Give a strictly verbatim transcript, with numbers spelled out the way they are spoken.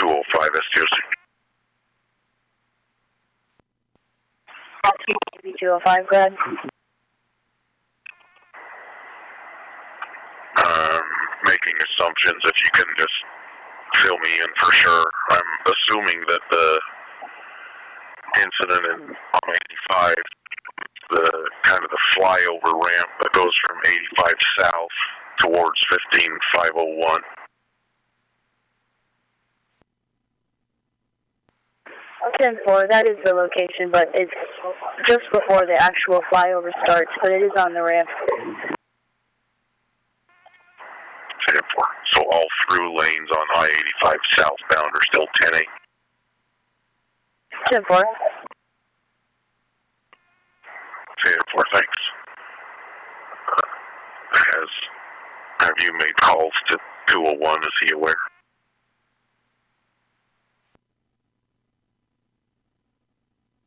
oh five S T O C. two oh five, go ahead. Um, making assumptions if you can just fill me in for sure. I'm assuming that the incident in on eighty-five, the kind of the flyover ramp that goes from eighty-five south towards fifteen five oh one. ten four, that is the location, but it's just before the actual flyover starts, but it is on the ramp. ten four. So all through lanes on I eighty-five southbound are still ten eight. ten four. ten four, thanks. Has, have you made calls to two oh one? Is he aware?